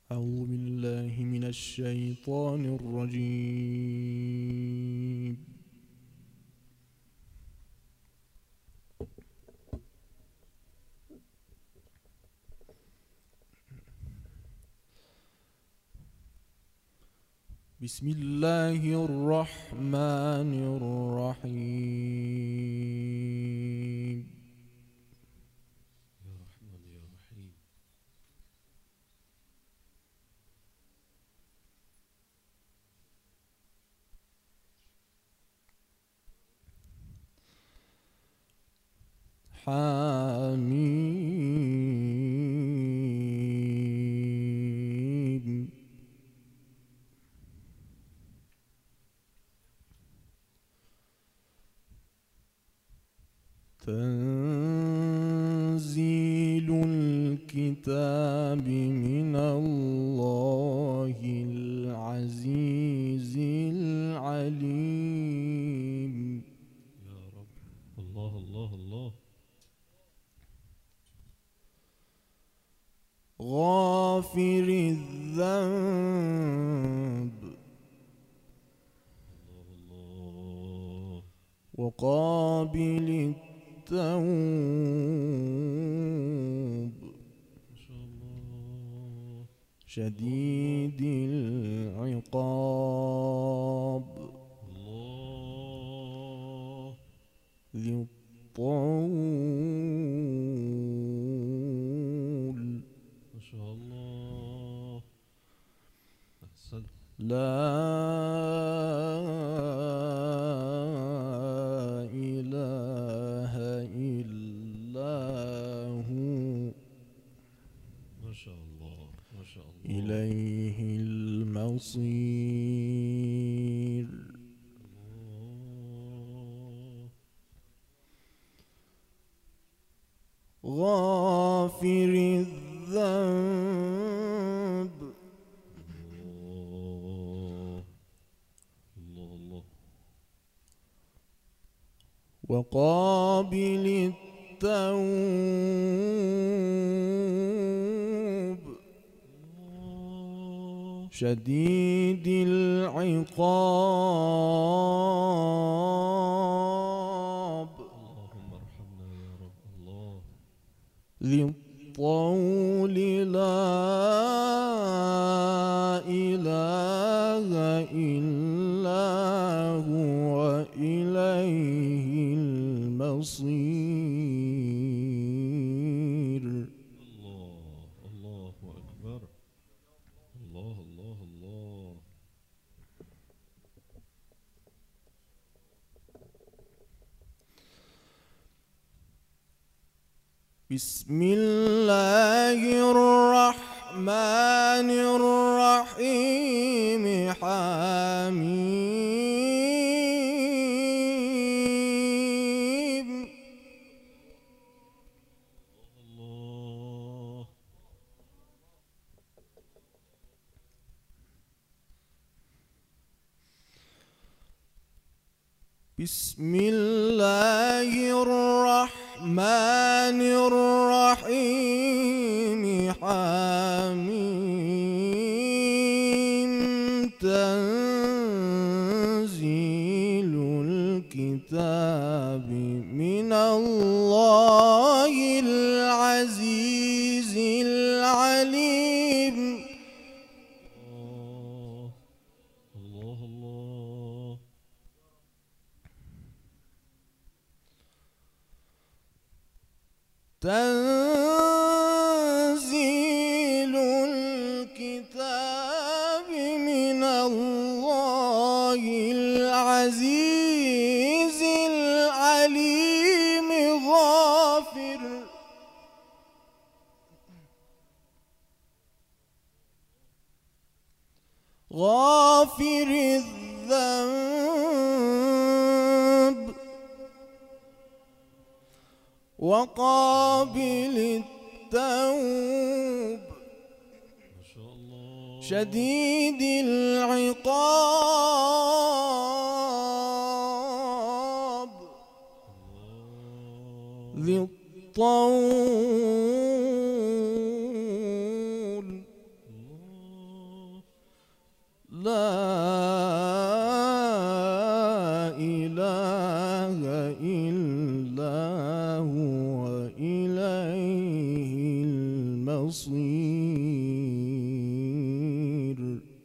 أعوذ بالله من الشيطان الرجيم. بسم الله الرحمن الرحيم. يا رحمن يا رحيم. حميم. تنزيل الكتاب من الله العزيز العليم. يا رب، الله الله الله. غافر الذنب الله الله. وقابل التوب ما شاء الله. شديد العقاب الله. ذي الطول ما شاء الله. أحسن. لا إله إلا هو ما شاء الله ما شاء الله. إليه المصير. الله. غافر الذنب الله الله الله. وقابل التوب الله. شديد العقاب اللهم ارحمنا يا رب. الله. ذي الطول لا إله إلا هو إليه المصير. الله الله أكبر. الله الله الله. بسم الله الرحمن الرحيم. حميم. الله. بسم الله الرحمن الرحيم. حميم. تنزيل الكتاب من الله العزيز العليم. الله الله. تنزيل الكتاب من الله العزيز العليم. غافر الذنب وقابل التوب ما شاء الله. شديد العقاب الله. ذي الطول إله إلا هو إليه المصير.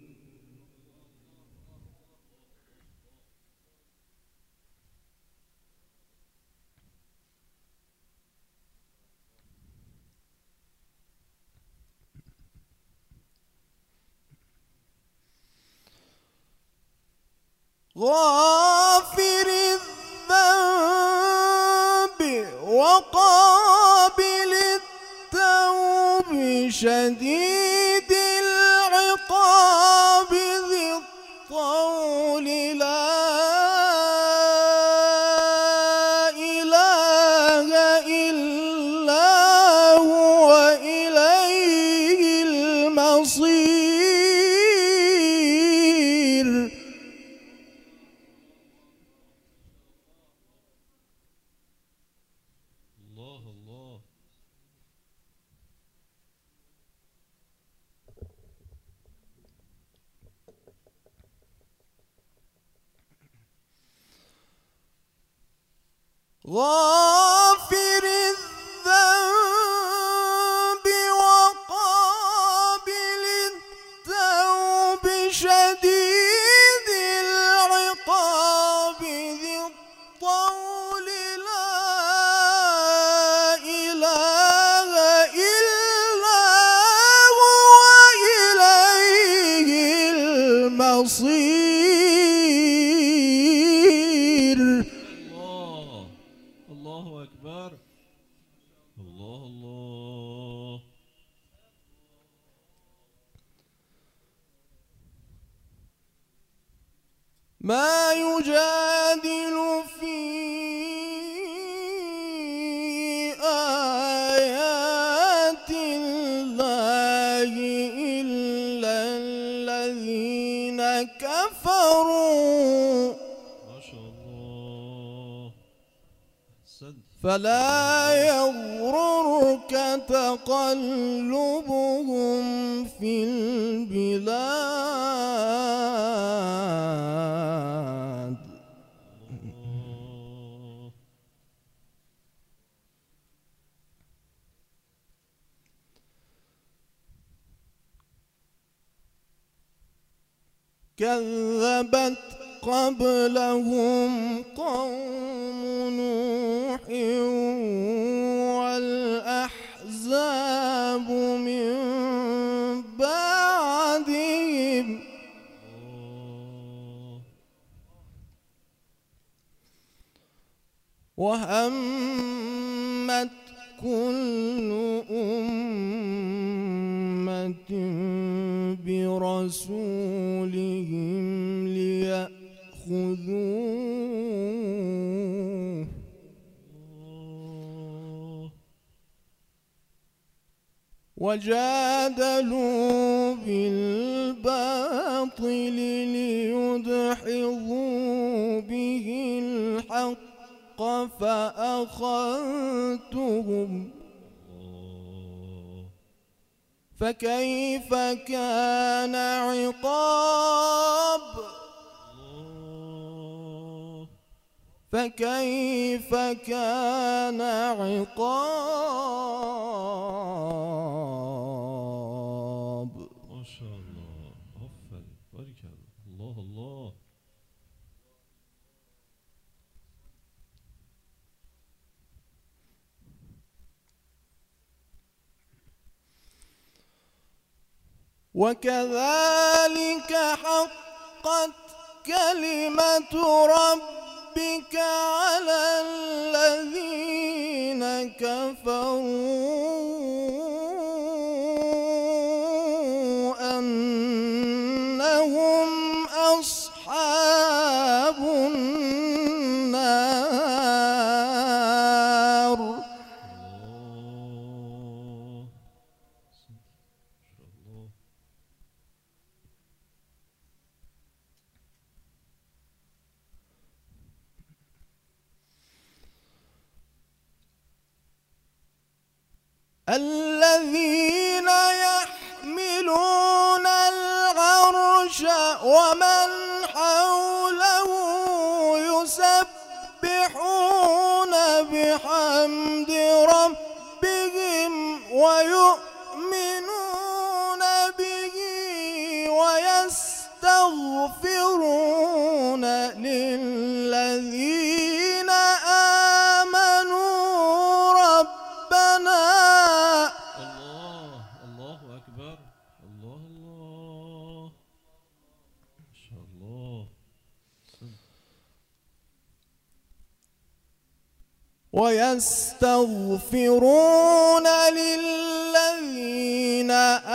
غافر الذنب وقابل التوب شديد العقاب ذي الطول لا إله إلا هو إليه المصير. الله الله. غافر الذنب وقابل التوب شديد العقاب ذي الطول لا إله إلا هو إليه المصير. الله أكبر. الله الله. ما يجادل في آيات الله إلا الذين كفروا ما شاء الله. أحسنت. فلا يغررك تقلبهم في البلاد. الله. كذبت قبلهم قوم نوح والأحزاب من بعدهم وهمت كل أمة برسولهم ليأخذوه وجادلوا بالباطل ليدحضوا به الحق فأخذتهم فكيف كان عقاب فكيف كان عقاب. ما شاء الله. أفضل. بارك الله. الله. وكذلك حقت كلمة ربك على الذين كفروا أنهم أصحاب النار. الذين يحملون العرش ومن حوله يسبحون بحمد ربهم ويؤمنون به ويستغفرون للذين آمنوا ربنا. الله أكبر. الله ما شاء الله. ويستغفرون للذين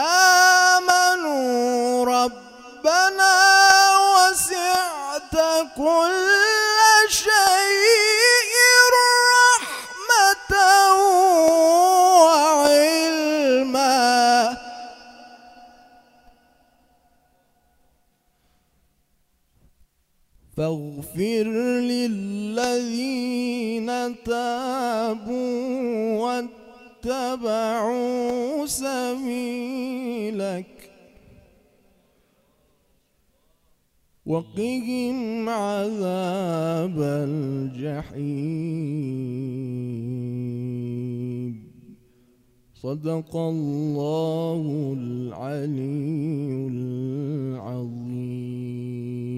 آمنوا ربنا وسعت كل شيء رحمة وعلما فاغفر للذين تابوا واتبعوا سبيلك وقهم عذاب الجحيم. صدق الله العلي العظيم.